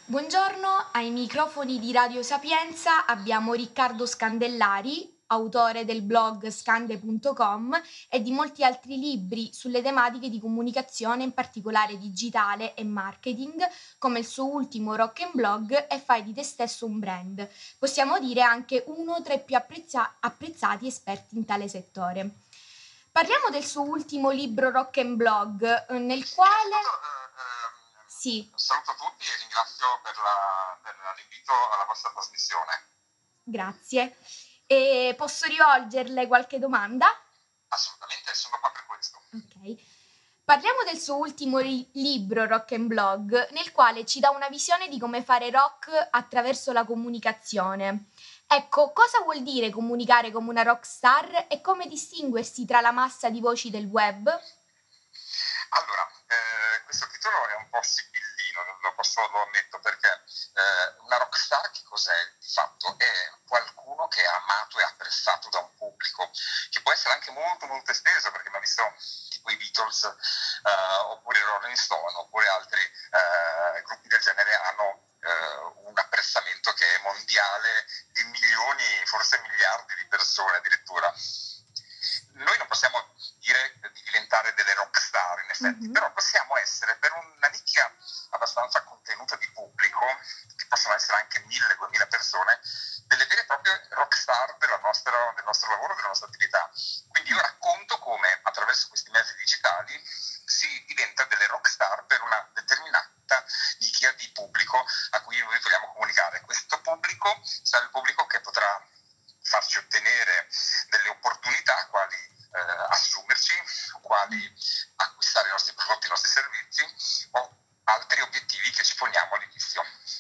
Buongiorno, ai microfoni di Radio Sapienza abbiamo Riccardo Scandellari, autore del blog scande.com e di molti altri libri sulle tematiche di comunicazione, in particolare digitale e marketing, come il suo ultimo Rock and Blog e Fai di te stesso un brand. Possiamo dire anche uno tra i più apprezzati esperti in tale settore. Parliamo del suo ultimo libro Rock and Blog, nel quale... Sì. Saluto tutti e ringrazio per l'invito alla vostra trasmissione. Grazie. E posso rivolgerle qualche domanda? Assolutamente, sono qua per questo. Ok. Parliamo del suo ultimo libro, Rock and Blog, nel quale ci dà una visione di come fare rock attraverso la comunicazione. Ecco, cosa vuol dire comunicare come una rockstar e come distinguersi tra la massa di voci del web? Allora, questo titolo è un po' sibillino, lo ammetto, perché una rockstar che cos'è? Di fatto è qualcuno che è amato e apprezzato da un pubblico, che può essere anche molto molto esteso, perché mi ha visto tipo i Beatles, oppure i Rolling Stone, oppure altri gruppi del genere hanno un apprezzamento che è mondiale di milioni, forse miliardi di persone addirittura. Noi non possiamo dire di diventare delle rockstar in effetti, però possiamo essere per una nicchia abbastanza contenuta di pubblico, che possono essere anche 1000-2000 persone, delle vere e proprie rockstar del nostro lavoro, della nostra attività. Quindi io racconto come attraverso questi mezzi digitali si diventa delle rockstar per una determinata nicchia di pubblico a cui noi vogliamo comunicare. Questo pubblico sarà il pubblico che potrà farci ottenere delle opportunità, quali assumerci, quali acquistare i nostri prodotti, i nostri servizi o altri obiettivi che ci poniamo all'inizio.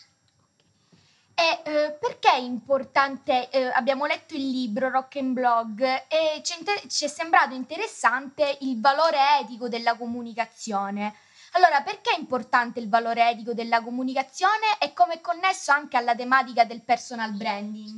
E perché è importante, abbiamo letto il libro Rock and Blog e ci è sembrato interessante il valore etico della comunicazione. Allora, perché è importante il valore etico della comunicazione e come è connesso anche alla tematica del personal branding?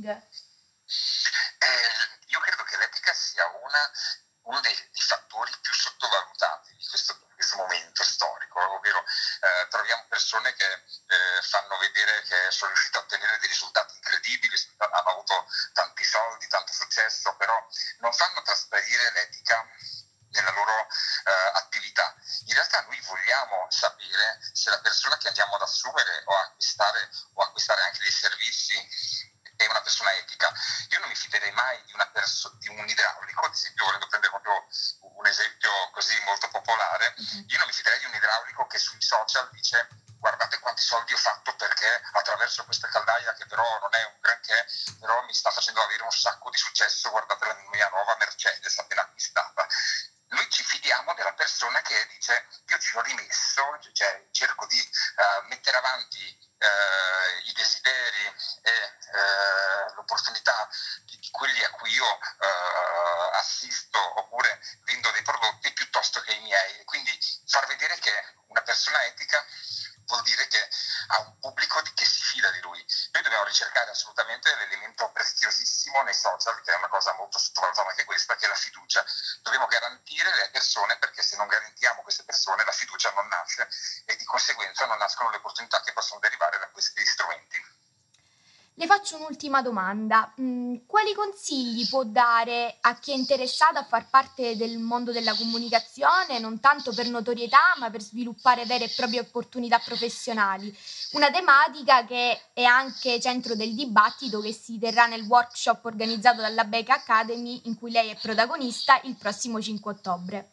Io credo che l'etica sia uno dei fattori più sottovalutati di questo momento storico, ovvero troviamo persone che fanno vedere che sono riuscite a ottenere dei risultati incredibili, hanno avuto tanti soldi, tanto successo, però non fanno trasparire l'etica nella loro attività. In realtà noi vogliamo sapere se la persona che andiamo ad assumere o acquistare anche dei servizi è una persona etica. Io non mi fiderei mai di un idraulico, ad esempio, volendo prendere proprio un esempio così molto popolare, io non mi fiderei di un idraulico che sui social dice: guardate quanti soldi ho fatto perché attraverso questa caldaia, che però non è un granché, però mi sta facendo avere un sacco di successo, guardate la mia nuova Mercedes appena acquistata. Noi ci fidiamo della persona che dice: io ci ho rimesso, cioè cerco di mettere avanti i desideri e l'opportunità di quelli a cui io assisto oppure vendo dei prodotti piuttosto che i miei. Quindi far vedere che una persona etica vuol dire che ha un pubblico che si fida di lui. Noi dobbiamo ricercare assolutamente l'elemento preziosissimo nei social, che è una cosa molto sottovalutata anche questa, che è la fiducia. Dobbiamo garantire le persone, perché se non garantiamo queste persone la fiducia non nasce e di conseguenza non nascono le opportunità che possono derivare da questi strumenti. Le faccio un'ultima domanda. Quali consigli può dare a chi è interessato a far parte del mondo della comunicazione, non tanto per notorietà, ma per sviluppare vere e proprie opportunità professionali? Una tematica che è anche centro del dibattito che si terrà nel workshop organizzato dalla Beca Academy, in cui lei è protagonista, il prossimo 5 ottobre.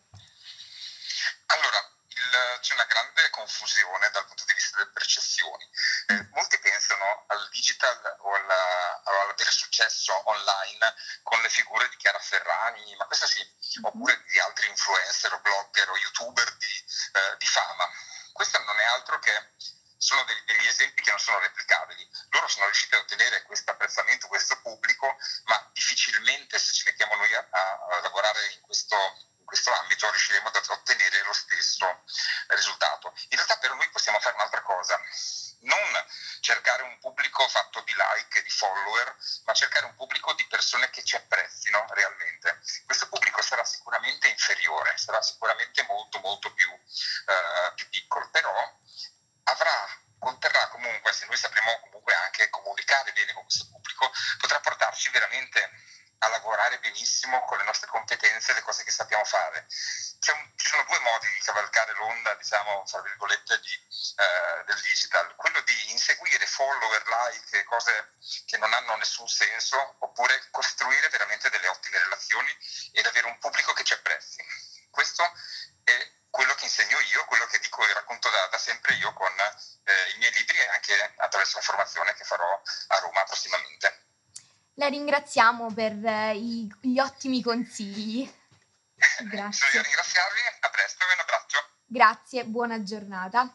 Allora, c'è una grande confusione dal punto di vista delle percezioni. Molti pensano al digital o all'avere successo online con le figure di Chiara Ferragni, ma questo sì, oppure di altri influencer o blogger o youtuber di fama. Questo non è altro che sono degli esempi che non sono replicabili. Loro sono riusciti a ottenere questo apprezzamento, questo pubblico, ma difficilmente, se ci mettiamo noi a lavorare in questo ambito, riusciremo ad ottenere lo stesso risultato. In realtà però noi possiamo fare un'altra cosa: non cercare un pubblico fatto di like e di follower, ma cercare un pubblico di persone che ci apprezzino realmente. Questo pubblico sarà sicuramente inferiore, sarà sicuramente molto molto più piccolo, però conterrà comunque, se noi noi sapremo comunque anche comunicare bene con questo pubblico, potrà portarci veramente a lavorare benissimo con le nostre competenze, le cose che sappiamo fare. Ci sono due modi di cavalcare l'onda, diciamo, fra virgolette, del digital: quello di inseguire follower, like, cose che non hanno nessun senso, oppure costruire veramente delle ottime relazioni ed avere un pubblico che ci apprezzi. Questo è quello che insegno io, quello che dico e racconto da sempre io con i miei libri e anche attraverso la formazione che farò a Roma prossimamente. La ringraziamo per gli ottimi consigli. Sono io a ringraziarvi, a presto e un abbraccio. Grazie, buona giornata.